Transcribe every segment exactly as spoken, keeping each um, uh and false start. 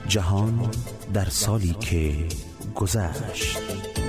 جهان در سالی که گذشت.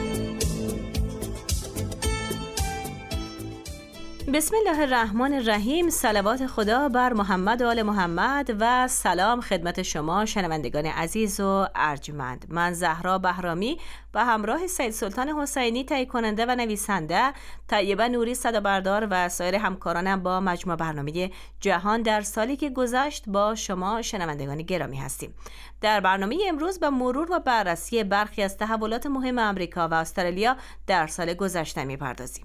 بسم الله الرحمن الرحیم. صلوات خدا بر محمد و آل محمد و سلام خدمت شما شنوندگان عزیز و ارجمند. من زهرا بهرامی به همراه سید سلطان حسینی تهیه کننده و نویسنده، طیبه نوری صدابردار و سایر همکارانم با مجموع برنامه جهان در سالی که گذشت با شما شنوندگان گرامی هستیم. در برنامه امروز به مرور و بررسی برخی از تحولات مهم آمریکا و استرالیا در سال گذشته می‌پردازیم.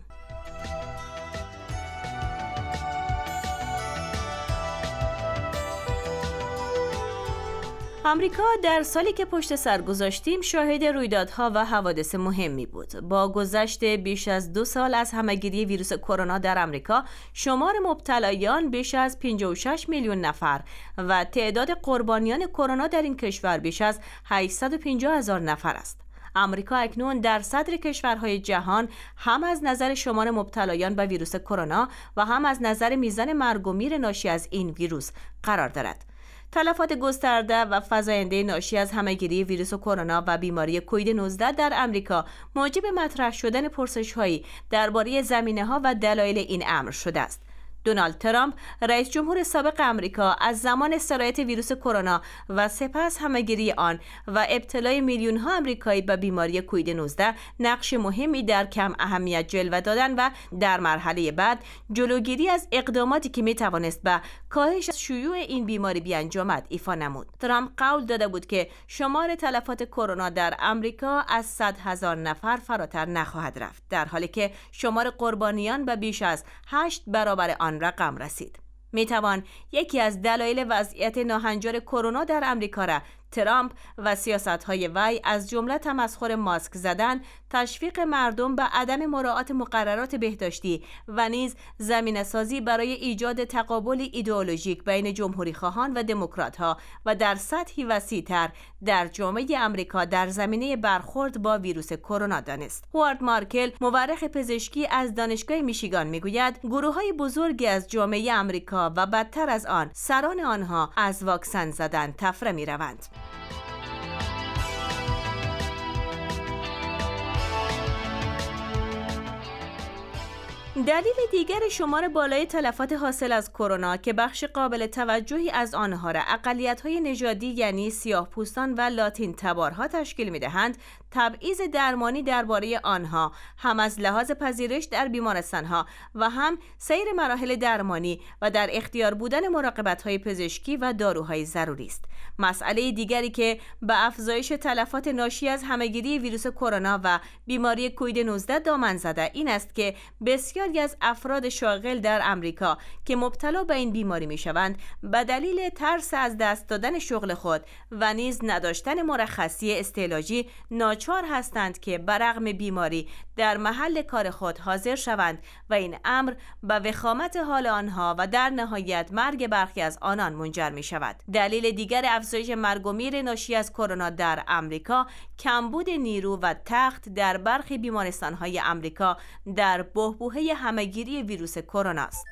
آمریکا در سالی که پشت سر گذاشتیم شاهد رویدادها و حوادث مهمی بود. با گذشت بیش از دو سال از همهگیری ویروس کرونا در آمریکا، شمار مبتلایان بیش از پنجاه و شش میلیون نفر و تعداد قربانیان کرونا در این کشور بیش از هشتصد و پنجاه هزار نفر است. آمریکا اکنون در صدر کشورهای جهان هم از نظر شمار مبتلایان به ویروس کرونا و هم از نظر میزان مرگ و میر ناشی از این ویروس قرار دارد. تلفات گسترده و فزاینده ناشی از همهگیری ویروس کرونا و بیماری کووید نوزده در آمریکا موجب مطرح شدن پرسش‌هایی درباره زمینه‌ها و دلایل این امر شده است. دونالد ترامپ، رئیس جمهور سابق آمریکا، از زمان سرایت ویروس کرونا و سپس همهگیری آن و ابتلای میلیون‌ها آمریکایی به بیماری کووید نوزده نقش مهمی در کم اهمیت جلوه دادن و در مرحله بعد جلوگیری از اقداماتی که می‌توانست به کاهش شیوع این بیماری بیانجامد ایفا نمود. ترامپ قول داده بود که شمار تلفات کرونا در آمریکا از صد هزار نفر فراتر نخواهد رفت، در حالی که شمار قربانیان به بیش از هشت برابر آن رقم رسید. می توان یکی از دلایل وضعیت ناهنجار کرونا در آمریکا را ترامپ و سیاست‌های وی از جمله تمسخر ماسک زدن، تشویق مردم به عدم مراعات مقررات بهداشتی و نیز زمینه‌سازی برای ایجاد تقابل ایدئولوژیک بین جمهوری‌خواهان و دموکرات‌ها و در سطحی وسیع‌تر در جامعه آمریکا در زمینه برخورد با ویروس کرونا دانست. هوارد مارکل، مورخ پزشکی از دانشگاه میشیگان، میگوید گروه‌های بزرگی از جامعه آمریکا و بدتر از آن سران آنها از واکسن زدن تفره می‌روند. دلیل دیگر شمار بالای تلفات حاصل از کرونا که بخش قابل توجهی از آنها را اقلیت‌های نژادی یعنی سیاه‌پوستان و لاتین تبارها تشکیل می‌دهند، تبعیض درمانی درباره آنها هم از لحاظ پذیرش در بیمارستان‌ها و هم سیر مراحل درمانی و در اختیار بودن مراقبت‌های پزشکی و داروهای ضروری است. مسئله دیگری که به افزایش تلفات ناشی از همهگیری ویروس کرونا و بیماری کووید نوزده دامن زده این است که بسیاری از افراد شاغل در آمریکا که مبتلا به این بیماری می‌شوند به دلیل ترس از دست دادن شغل خود و نیز نداشتن مرخصی استعلاجی ناچار هستند که برغم بیماری در محل کار خود حاضر شوند و این امر به وخامت حال آنها و در نهایت مرگ برخی از آنان منجر می شود. دلیل دیگر افزایش مرگ و میر ناشی از کرونا در آمریکا کمبود نیرو و تخت در برخی بیمارستان‌های آمریکا در بحبوحه همهگیری ویروس کرونا است.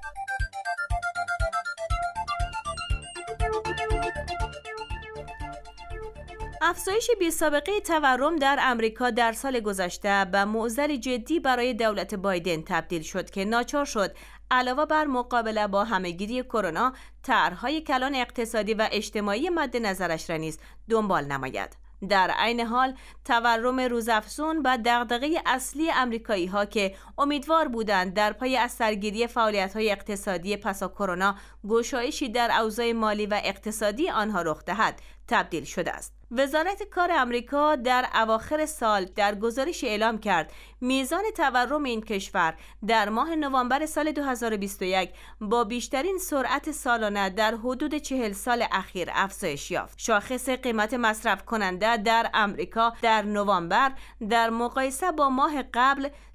افزایش بی‌سابقه تورم در آمریکا در سال گذشته به معضل جدی برای دولت بایدن تبدیل شد که ناچار شد علاوه بر مقابله با همهگیری کرونا، طرح‌های کلان اقتصادی و اجتماعی مد نظرش را نیز دنبال نماید. در عین حال تورم روزافزون به دغدغه اصلی آمریکایی‌ها که امیدوار بودند در پای از سرگیری فعالیت‌های اقتصادی پس از کرونا گشایشی در اوضاع مالی و اقتصادی آنها رخ دهد تبدیل شده است. وزارت کار آمریکا در اواخر سال در گزارش اعلام کرد میزان تورم این کشور در ماه نوامبر سال دو هزار و بیست و یک با بیشترین سرعت سالانه در حدود چهل سال اخیر افزایش یافت. شاخص قیمت مصرف کننده در آمریکا در نوامبر در مقایسه با ماه قبل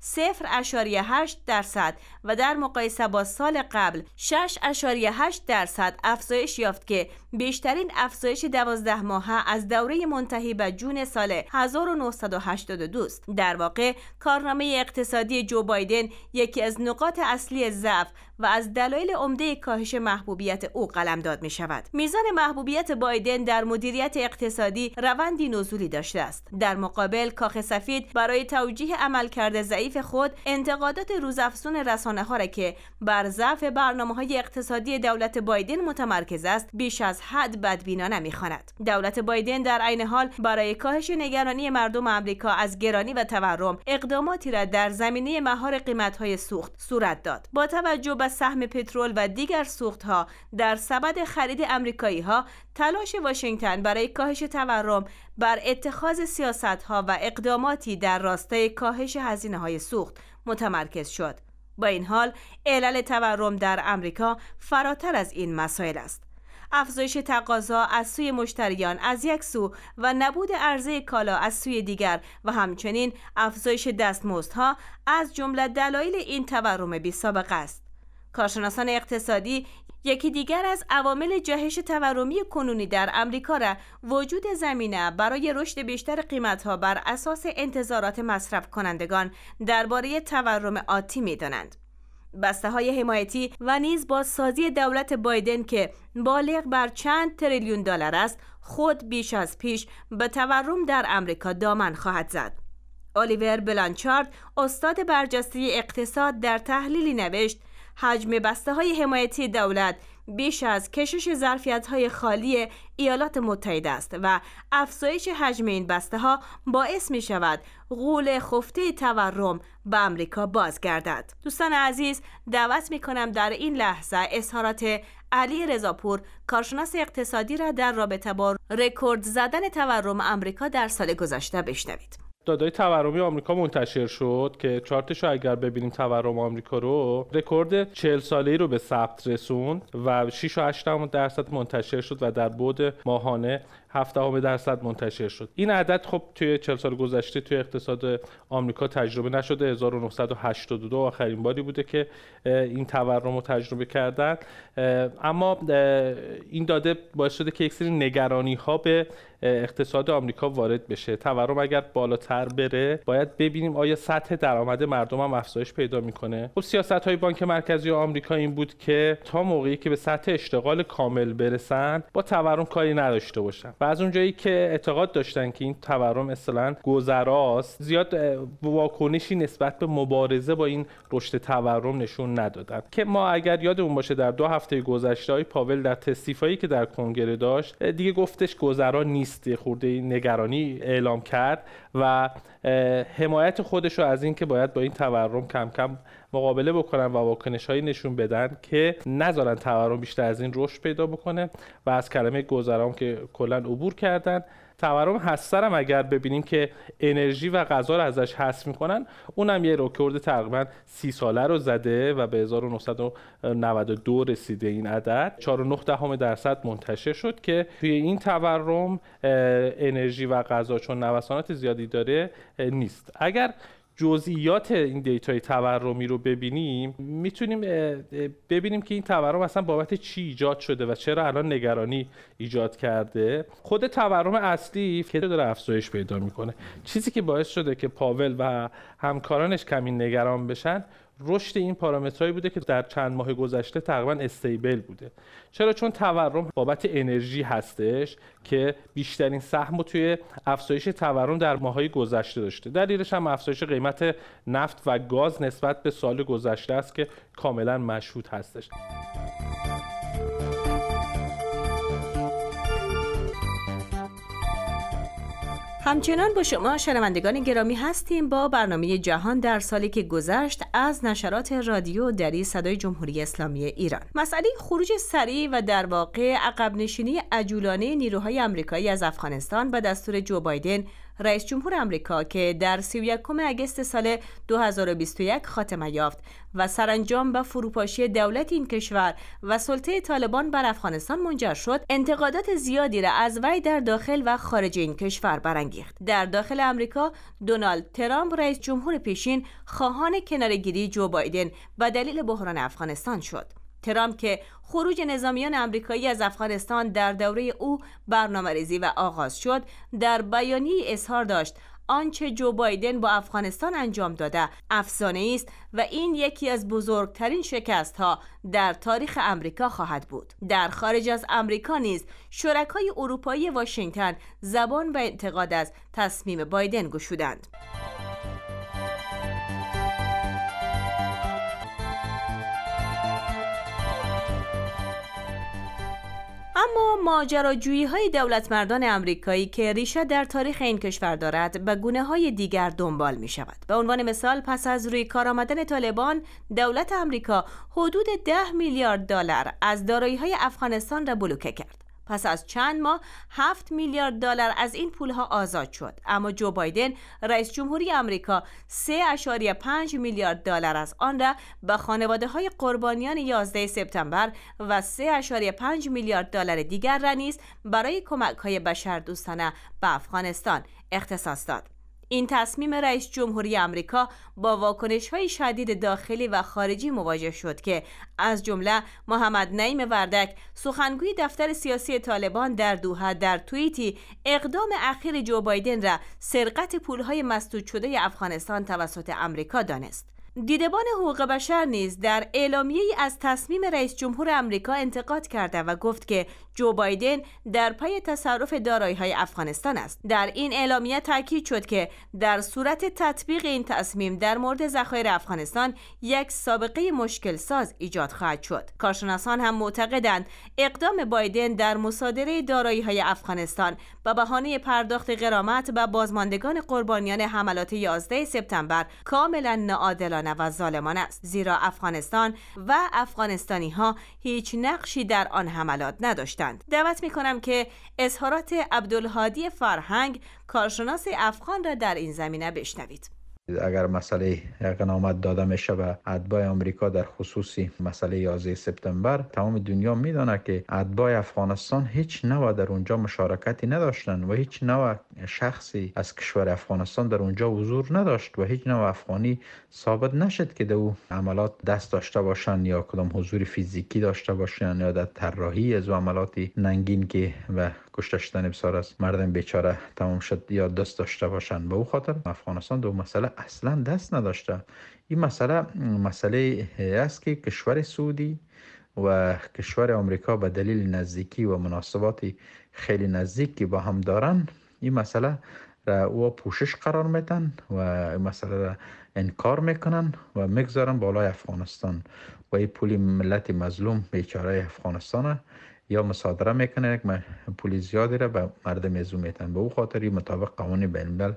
صفر ممیز هشت درصد و در مقایسه با سال قبل شش ممیز هشت درصد افزایش یافت که بیشترین افزایش دوازده ماهه از دوره منتهی به جون سال هزار و نهصد و هشتاد و دو است. در واقع کارنامه اقتصادی جو بایدن یکی از نقاط اصلی ضعف و از دلایل عمده کاهش محبوبیت او قلمداد می شود. میزان محبوبیت بایدن در مدیریت اقتصادی روندی نزولی داشته است. در مقابل کاخ سفید برای توجیه عملکرد ضعیف خود انتقادات روزافزون رسانه‌ها را که بر ضعف برنامه‌های اقتصادی دولت بایدن متمرکز است بیش از حد بدبینانه می‌خواند. دولت بایدن در عین حال برای کاهش نگرانی مردم آمریکا از گرانی و تورم اقداماتی را در زمینه مهار قیمت‌های سوخت صورت داد. با توجه به سهم پترول و دیگر سوخت‌ها در سبد خرید آمریکایی‌ها، تلاش واشنگتن برای کاهش تورم بر اتخاذ سیاست‌ها و اقداماتی در راستای کاهش هزینه‌های سوخت متمرکز شد. با این حال علل تورم در آمریکا فراتر از این مسائل است. افزایش تقاضا از سوی مشتریان از یک سو و نبود عرضه کالا از سوی دیگر و همچنین افزایش دستمزدها از جمله دلایل این تورم بی‌سابقه است. کارشناسان اقتصادی یکی دیگر از عوامل جهش تورمی کنونی در آمریکا را وجود زمینه برای رشد بیشتر قیمت‌ها بر اساس انتظارات مصرف کنندگان درباره تورم آتی می‌دانند. بسته‌های حمایتی و نیز بازسازی دولت بایدن که بالغ بر چند تریلیون دلار است، خود بیش از پیش به تورم در آمریکا دامن خواهد زد. الیور بلانچارد، استاد برجسته اقتصاد، در تحلیلی نوشت: حجم بسته‌های حمایتی دولت بیش از کشش ظرفیت‌های خالی ایالات متحده است و افزایش حجم این بسته‌ها باعث می‌شود غول خفته تورم به آمریکا بازگردد. دوستان عزیز، دعوت می‌کنم در این لحظه اظهارات علی رضاپور، کارشناس اقتصادی را در رابطه با رکورد زدن تورم آمریکا در سال گذشته بشنوید. دادای تورمی آمریکا منتشر شد که چارتش رو اگر ببینیم تورم آمریکا رو رکورد چهل ساله‌ای رو به ثبت رسوند و شش و هشت دهم درصد منتشر شد و در بعد ماهانه هفت دهم درصد منتشر شد. این عدد خب توی چهل سال گذشته توی اقتصاد آمریکا تجربه نشده. هزار و نهصد و هشتاد و دو آخرین باری بوده که این تورم رو تجربه کردن. اما این داده باعث شده که یک سری نگرانی‌ها به اقتصاد آمریکا وارد بشه. تورم اگر بالاتر بره باید ببینیم آیا سطح درآمد مردم هم افزایش پیدا میکنه. خب سیاست‌های بانک مرکزی آمریکا این بود که تا موقعی که به سطح اشتغال کامل برسن با تورم کاری نداشته باشن. و از اونجایی که اعتقاد داشتن که این تورم اصطلاحاً گذراست، زیاد واکنشی نسبت به مبارزه با این رشد تورم نشون ندادن. که ما اگر یادمون باشه در دو هفته گذشته های پاول در تستیفایی که در کنگره داشت دیگه گفتش گذرا نیست، خورده نگرانی اعلام کرد و حمایت خودش رو از این که باید با این تورم کم کم مقابله بکنن و واکنش‌هایی نشون بدن که نذارن تورم بیشتر از این رشد پیدا بکنه و از کلمه گذرام که کلا عبور کردن. تورم هسترم اگر ببینیم که انرژی و غذا رو ازش حذف میکنن، اونم یه رکورد تقریبا سی ساله رو زده و به هزار و نهصد و نود و دو رسیده. این عدد چهار و نه دهم درصد منتشر شد که توی این تورم انرژی و غذا چون نوسانات زیادی داره نیست. اگر جزئیات این دیتای تورمی رو ببینیم میتونیم ببینیم که این تورم اصلا بابت چی ایجاد شده و چرا الان نگرانی ایجاد کرده. خود تورم اصلی که داره افزایش پیدا میکنه، چیزی که باعث شده که پاول و همکارانش کمی نگران بشن رشد این پارامترهایی بوده که در چند ماه گذشته تقریبا استیبل بوده. چرا؟ چون تورم بابت انرژی هستش که بیشترین سهم رو توی افزایش تورم در ماه‌های گذشته داشته. دلیلش هم افزایش قیمت نفت و گاز نسبت به سال گذشته است که کاملا مشهود هستش. همچنان با شما شنوندگان گرامی هستیم با برنامه جهان در سالی که گذشت از نشرات رادیو دری صدای جمهوری اسلامی ایران. مسئله خروج سریع و در واقع عقب نشینی عجولانه نیروهای آمریکایی از افغانستان به دستور جو بایدن رئیس جمهور آمریکا که در سی و یکم اگست سال دو هزار و بیست و یک خاتمه یافت و سرانجام به فروپاشی دولت این کشور و سلطه طالبان بر افغانستان منجر شد، انتقادات زیادی را از وی در داخل و خارج این کشور برانگیخت. در داخل آمریکا، دونالد ترامپ رئیس جمهور پیشین خواهان کناره‌گیری جو بایدن به دلیل بحران افغانستان شد. ترامپ که خروج نظامیان آمریکایی از افغانستان در دوره او برنامه‌ریزی و آغاز شد، در بیانیه اظهار داشت آنچه جو بایدن با افغانستان انجام داده افسانه‌ای است و این یکی از بزرگترین شکست‌ها در تاریخ آمریکا خواهد بود. در خارج از آمریکا نیز شرکای اروپایی واشنگتن زبان و انتقاد از تصمیم بایدن گشودند. اما ماجراجویی های دولت مردان آمریکایی که ریشه در تاریخ این کشور دارد به گونه های دیگر دنبال می شود. به عنوان مثال، پس از روی کار آمدن طالبان، دولت آمریکا حدود ده میلیارد دلار از دارایی های افغانستان را بلوکه کرد. پس از چند ماه هفت میلیارد دلار از این پولها آزاد شد، اما جو بایدن رئیس جمهوری آمریکا سه ممیز پنج میلیارد دلار از آن را به خانواده های قربانیان یازده سپتامبر و سه ممیز پنج میلیارد دلار دیگر را نیز برای کمک های بشردوستانه به افغانستان اختصاص داد. این تصمیم رئیس جمهوری آمریکا با واکنش‌های شدید داخلی و خارجی مواجه شد که از جمله محمد نعیم وردک، سخنگوی دفتر سیاسی طالبان در دوحه، در توییتی اقدام اخیر جو بایدن را سرقت پول‌های مسدود شده افغانستان توسط آمریکا دانست. دیدبان حقوق بشر نیز در اعلامیه‌ای از تصمیم رئیس جمهور آمریکا انتقاد کرده و گفت که جو بایدن در پی تصرف دارایی‌های افغانستان است. در این اعلامیه تاکید شد که در صورت تطبیق این تصمیم در مورد ذخایر افغانستان یک سابقه مشکل ساز ایجاد خواهد شد. کارشناسان هم معتقدند اقدام بایدن در مصادره دارایی‌های افغانستان به بهانه پرداخت غرامت به بازماندگان قربانیان حملات یازده سپتامبر کاملا ناعادلانه و ظالمانه است، زیرا افغانستان و افغانستانی ها هیچ نقشی در آن حملات نداشتند. دعوت می کنم که اظهارات عبدالهادی فرهنگ، کارشناس افغان را در این زمینه بشنوید. اگر مسئله غنیمت داده میشه به اتباع آمریکا در خصوصی مسئله یازده سپتامبر، تمام دنیا میدونه که اتباع افغانستان هیچ نوع در اونجا مشارکتی نداشتن و هیچ نوع شخصی از کشور افغانستان در اونجا حضور نداشت و هیچ نوع افغانی ثابت نشد که در او عملات دست داشته باشن یا کدام حضور فیزیکی داشته باشن یا در طراحی از عملات ننگین که و کشته شدن بسیار از مردم بیچاره تمام شد یا دست داشته باشن. به او خاطر افغانستان در مسئله اصلا دست نداشته. این مسئله مسئله است که کشور سعودی و کشور آمریکا به دلیل نزدیکی و مناسبات خیلی نزدیکی با هم دارن، این مسئله را او پوشش قرار میدن و این مسئله را انکار میکنن و میگذارن بالای افغانستان و این پولی ملت مظلوم بیچاره افغانستان یا مصادره میکنه، یک پول زیادی را به مردم ازو میتن. به او خاطری مطابق قوانین بین الملل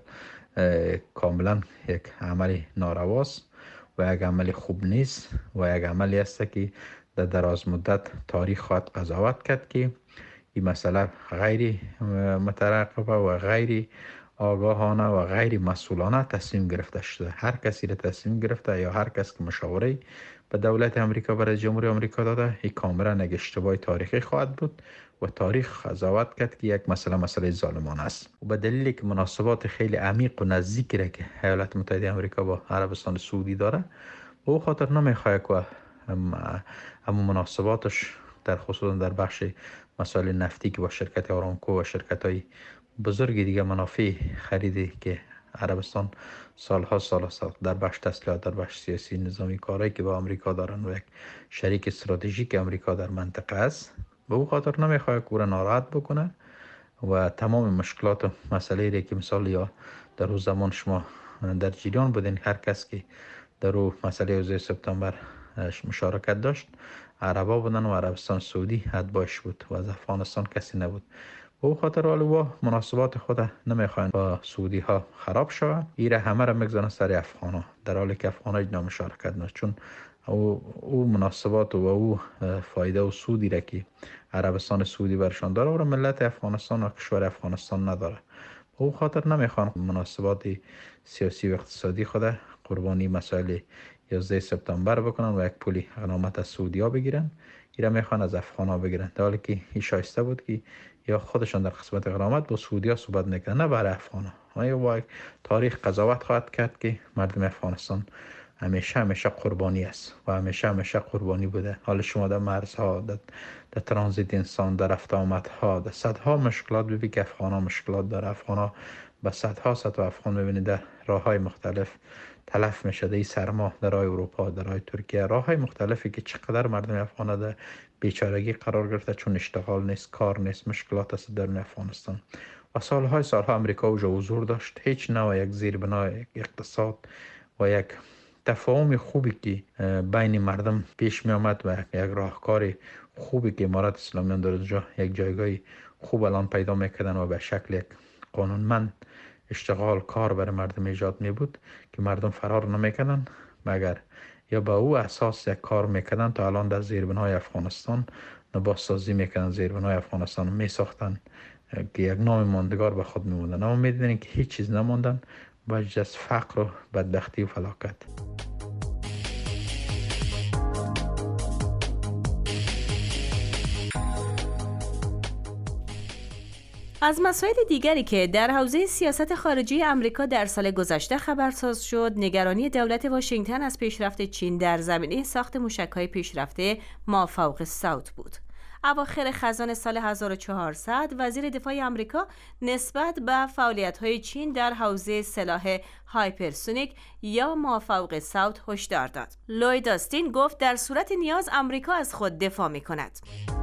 کاملا یک عمل نارواست و یک عمل خوب نیست و یک عملی است که در دراز مدت تاریخ خواهد قضاوت کرد که این مسئله غیر مترقبه و غیر آگاهانه و غیر مسئولانه تصمیم گرفته شده. هر کسی را تصمیم گرفته یا هر کس که مشاوره به دولت آمریکا برای جمهوری آمریکا داده، این کاملا یک اشتباه تاریخی خواهد بود و تاریخ قضاوت کرد که یک مسئله مسئله ظالمانه است. و به دلیلی که مناسبات خیلی عمیق و نزدیکی را که ایالات متحده آمریکا با عربستان سعودی داره، او خاطر نمیخواد که اما مناسباتش در خصوصا در بخش مسائل نفتی که با شرکت آرامکو و شرکت های بزرگ دیگه منافع خریدی که عربستان سالها سال سال در بخش تسلیحات، در بخش سیاسی نظامی کاری که با آمریکا دارن و یک شریک استراتژیک آمریکا در منطقه است، به او خاطر نمیخواد که او را ناراحت بکنه و تمام مشکلات و مسئله ای که مثال یا در روز زمان شما در جریان بودین، هر کس که در رو مسئله یازده سپتامبر مشارکت داشت عربا بودن و عربستان سعودی اتباعش بود و از افغانستان کسی نبود. به او خاطر و مناسبات خود نمیخواین با سعودی ها خراب شود، ایره همه را میگذارن سر افغان ها، در حالی که افغان ها اینا مشارکت نه، چون او, او مناسبات و او فایده و سودی را که عربستان سعودی برشان داره و ملت افغانستان و کشور افغانستان نداره. او خاطر نمیخوان مناسبات سیاسی و اقتصادی خود قربانی مسائل یازده سپتامبر بکنن و یک پولی غنامت از سعودیا بگیرن. ایرا میخوان از افغانا بگیرن، در حالی که این شایسته بود که یا خودشان در قسمت غنامت با سعودیا صحبت میکنن، نه برای افغانا. و تاریخ قضاوت خواهد کرد که مردم افغانستان همیشه همیشه قربانی است و همیشه همیشه قربانی بوده. حالا شما در مرزها، در, در ترانزیت انسان، در رفت آمدها، در صدها مشکلات ببینید که افغانا مشکلات داره. افغانا به صدها صد افغان ببینید در راه های مختلف تلف میشه. در سرما در راه اروپا، در راه ترکیه، راه های مختلفی که چقدر مردم افغان در بیچارگی قرار گرفته، چون اشتغال نیست، کار نیست، مشکلات است در افغانستان. و سالهای سالها امریکا اوجا حضور داشت، هیچ نوع یک زیربنای اقتصاد و یک تفاهم خوبی که بین مردم پیش می آمد و یک راهکار خوبی که امارات اسلامیان در اونجا یک جایگاه خوب الان پیدا میکردن و به شکل یک قانونمند اشتغال کار برای مردم ایجاد می بود که مردم فرار نمیکردن، مگر یا با او اساس یک کار میکردن تا الان در زیربنای افغانستان نباسازی میکردن، زیربنای افغانستان می ساختن که یک نام ماندگار به خود میموندن. اما میدونین که هیچ چیز نماندن با جز فقر و بدبختی و فلاکت. از مسائل دیگری که در حوزه سیاست خارجی امریکا در سال گذشته خبرساز شد، نگرانی دولت واشنگتن از پیشرفت چین در زمینه ساخت موشک‌های پیشرفته مافوق صوت بود. اواخر خزان سال هزار و چهارصد وزیر دفاع آمریکا نسبت به فعالیت‌های چین در حوزه سلاح هایپرسونیک یا مافوق صوت هشدار داد. لوید آستین گفت در صورت نیاز آمریکا از خود دفاع می‌کند.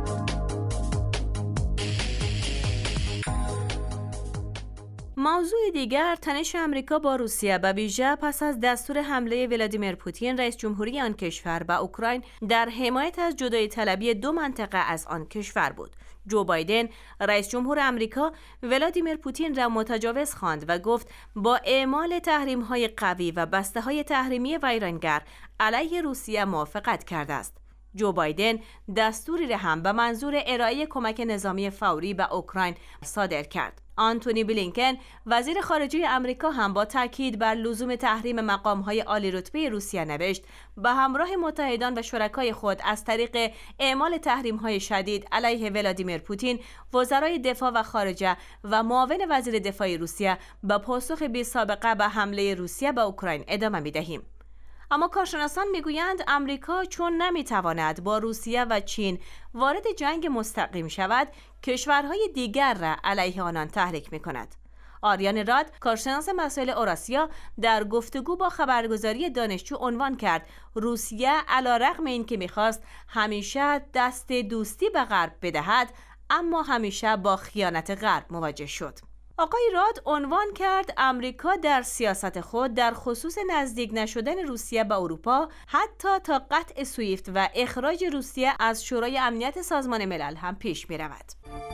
موضوع دیگر تنش آمریکا با روسیه به ویژه پس از دستور حمله ولادیمیر پوتین رئیس جمهوری آن کشور به اوکراین در حمایت از جدایی طلبی دو منطقه از آن کشور بود. جو بایدن رئیس جمهور آمریکا ولادیمیر پوتین را متجاوز خواند و گفت با اعمال تحریم‌های قوی و بسته‌های تحریمی ویرانگر علیه روسیه موافقت کرده است. جو بایدن دستوری را هم به منظور ارائه کمک نظامی فوری به اوکراین صادر کرد. آنتونی بلینکن وزیر خارجه آمریکا هم با تاکید بر لزوم تحریم مقام‌های عالی رتبه روسیه نوشت به همراه متحدان و شرکای خود از طریق اعمال تحریم‌های شدید علیه ولادیمیر پوتین، وزرای دفاع و خارجه و معاون وزیر دفاع روسیه به پاسخ بی‌سابقه به حمله روسیه به اوکراین ادامه می‌دهیم. اما کارشناسان میگویند آمریکا چون نمیتواند با روسیه و چین وارد جنگ مستقیم شود، کشورهای دیگر را علیه آنان تحریک میکند. آریان راد، کارشناس مسائل اوراسیا، در گفتگو با خبرگزاری دانشجو عنوان کرد روسیه علیرغم اینکه میخواست همیشه دست دوستی به غرب بدهد، اما همیشه با خیانت غرب مواجه شد. آقای راد عنوان کرد امریکا در سیاست خود در خصوص نزدیک نشدن روسیه به اروپا حتی تا قطع سویفت و اخراج روسیه از شورای امنیت سازمان ملل هم پیش می رود.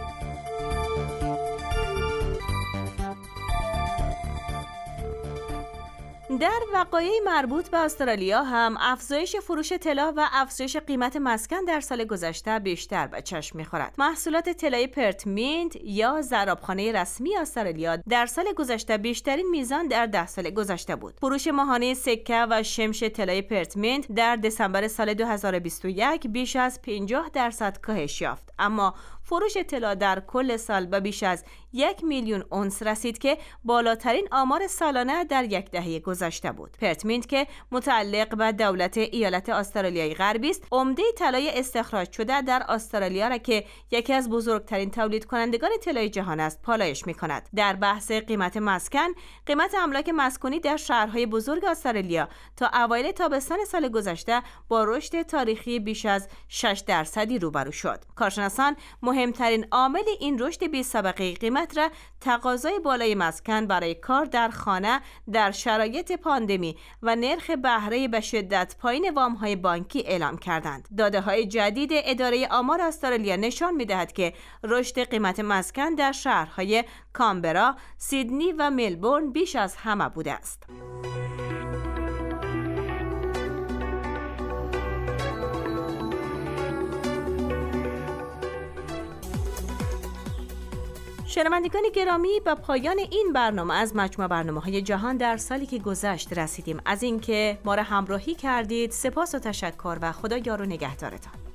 در وقایع مربوط به استرالیا هم افزایش فروش طلا و افزایش قیمت مسکن در سال گذشته بیشتر به چشم می‌خورد. محصولات طلای پرتمینت یا ضرابخانه رسمی استرالیا در سال گذشته بیشترین میزان در ده سال گذشته بود. فروش ماهانه سکه و شمش طلای پرتمینت در دسامبر سال دو هزار و بیست و یک بیش از پنجاه درصد کاهش یافت، اما فروش طلا در کل سال به بیش از یک میلیون اونس رسید که بالاترین آمار سالانه در یک دهه گذشته بود. پرتمینت که متعلق به دولت ایالت استرالیای غربی است، عمده طلای استخراج شده در استرالیا را که یکی از بزرگترین تولید کنندگان طلای جهان است پالایش می‌کند. در بحث قیمت مسکن، قیمت املاک مسکونی در شهرهای بزرگ استرالیا تا اوایل تابستان سال گذشته با رشد تاریخی بیش از شش درصدی روبرو شد. کارشناسان مهمترین عامل این رشد بی‌سابقه قیمت را تقاضای بالای مسکن برای کار در خانه در شرایط پاندمی و نرخ بهره به شدت پایین وام‌های بانکی اعلام کردند. داده‌های جدید اداره آمار استرالیا نشان می‌دهد که رشد قیمت مسکن در شهرهای کامبرا، سیدنی و ملبورن بیش از همه بوده است. شنوندگان گرامی، به پایان این برنامه از مجموع برنامه‌های جهان در سالی که گذشت رسیدیم. از اینکه ما را همراهی کردید سپاس و تشکر و خدا یار و نگهدارتان.